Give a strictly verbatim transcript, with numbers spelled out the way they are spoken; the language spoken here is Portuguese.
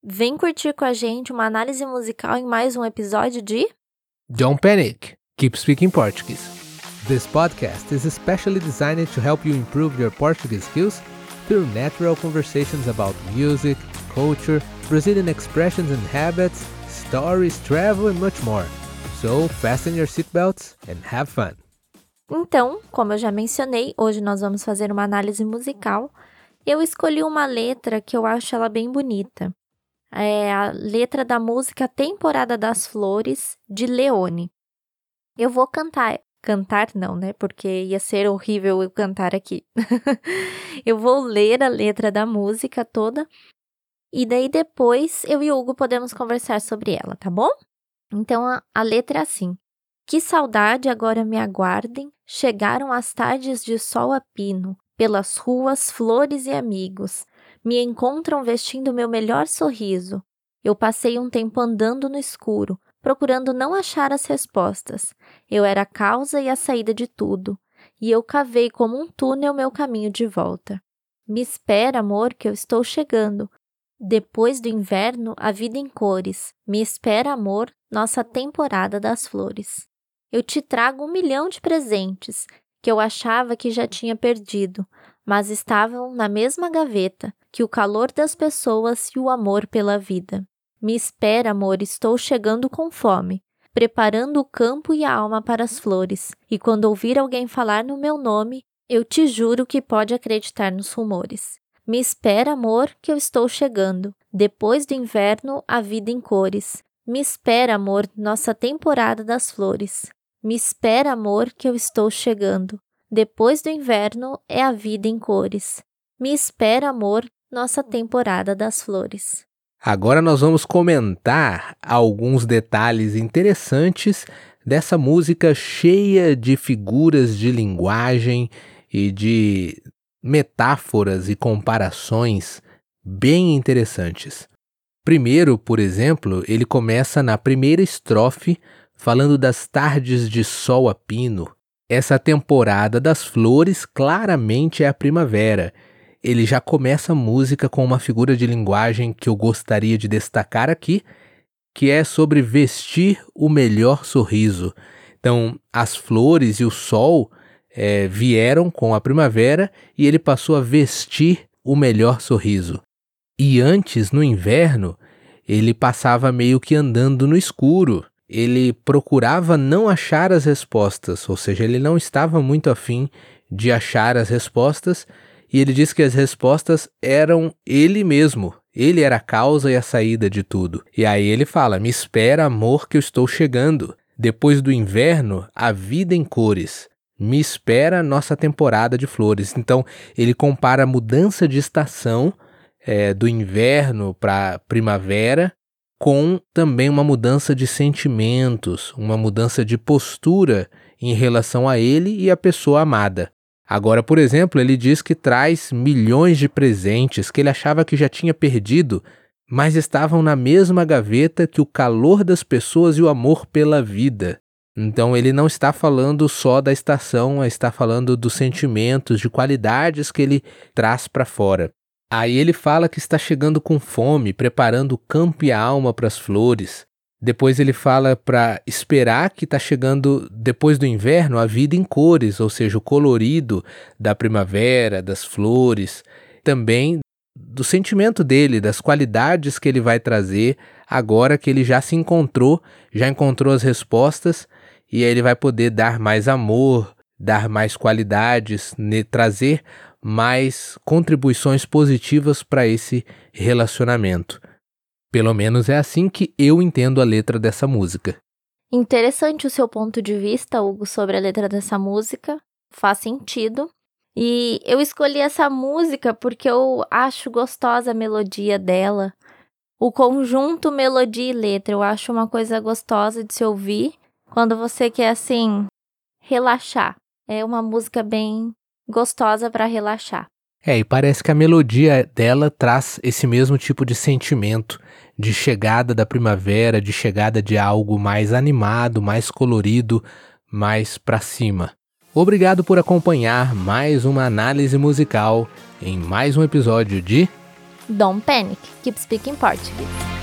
Vem curtir com a gente uma análise musical em mais um episódio de Don't Panic! Keep speaking Portuguese. This podcast is especially designed to help you improve your Portuguese skills through natural conversations about music, culture, Brazilian expressions and habits, stories, travel and much more. So, fasten your seatbelts and have fun. Então, como eu já mencionei, hoje nós vamos fazer uma análise musical. Eu escolhi uma letra que eu acho ela bem bonita. É a letra da música Temporada das Flores, de Leone. Eu vou cantar, cantar não, né? Porque ia ser horrível eu cantar aqui. Eu vou ler a letra da música toda e daí depois eu e o Hugo podemos conversar sobre ela, tá bom? Então a, a letra é assim. Que saudade agora me aguardem, chegaram as tardes de sol a pino, pelas ruas, flores e amigos. Me encontram vestindo meu melhor sorriso. Eu passei um tempo andando no escuro, procurando não achar as respostas. Eu era a causa e a saída de tudo, e eu cavei como um túnel meu caminho de volta. Me espera, amor, que eu estou chegando. Depois do inverno, a vida em cores. Me espera, amor, nossa temporada das flores. Eu te trago um milhão de presentes, que eu achava que já tinha perdido, mas estavam na mesma gaveta que o calor das pessoas e o amor pela vida. Me espera, amor, estou chegando com fome, preparando o campo e a alma para as flores, e quando ouvir alguém falar no meu nome, eu te juro que pode acreditar nos rumores. Me espera, amor, que eu estou chegando. Depois do inverno, a vida em cores. Me espera, amor, nossa temporada das flores. Me espera, amor, que eu estou chegando. Depois do inverno, é a vida em cores. Me espera, amor, nossa temporada das flores. Agora nós vamos comentar alguns detalhes interessantes dessa música cheia de figuras de linguagem e de metáforas e comparações bem interessantes. Primeiro, por exemplo, ele começa na primeira estrofe falando das tardes de sol a pino. Essa temporada das flores claramente é a primavera. Ele já começa a música com uma figura de linguagem que eu gostaria de destacar aqui, que é sobre vestir o melhor sorriso. Então, as flores e o sol é, vieram com a primavera e ele passou a vestir o melhor sorriso. E antes, no inverno, ele passava meio que andando no escuro. Ele procurava não achar as respostas, ou seja, ele não estava muito afim de achar as respostas, e ele diz que as respostas eram ele mesmo. Ele era a causa e a saída de tudo. E aí ele fala, me espera, amor, que eu estou chegando. Depois do inverno, a vida em cores. Me espera nossa temporada de flores. Então, ele compara a mudança de estação é, do inverno para primavera com também uma mudança de sentimentos, uma mudança de postura em relação a ele e a pessoa amada. Agora, por exemplo, ele diz que traz milhões de presentes que ele achava que já tinha perdido, mas estavam na mesma gaveta que o calor das pessoas e o amor pela vida. Então ele não está falando só da estação, está falando dos sentimentos, de qualidades que ele traz para fora. Aí ele fala que está chegando com fome, preparando o campo e a alma para as flores. Depois ele fala para esperar que está chegando, depois do inverno, a vida em cores, ou seja, o colorido da primavera, das flores. Também do sentimento dele, das qualidades que ele vai trazer agora que ele já se encontrou, já encontrou as respostas, e aí ele vai poder dar mais amor, dar mais qualidades, né, trazer mais contribuições positivas para esse relacionamento. Pelo menos é assim que eu entendo a letra dessa música. Interessante o seu ponto de vista, Hugo, sobre a letra dessa música. Faz sentido. E eu escolhi essa música porque eu acho gostosa a melodia dela. O conjunto melodia e letra, eu acho uma coisa gostosa de se ouvir quando você quer, assim, relaxar. É uma música bem gostosa para relaxar. É, e parece que a melodia dela traz esse mesmo tipo de sentimento, de chegada da primavera, de chegada de algo mais animado, mais colorido, mais pra cima. Obrigado por acompanhar mais uma análise musical em mais um episódio de Don't panic, keep speaking Portuguese.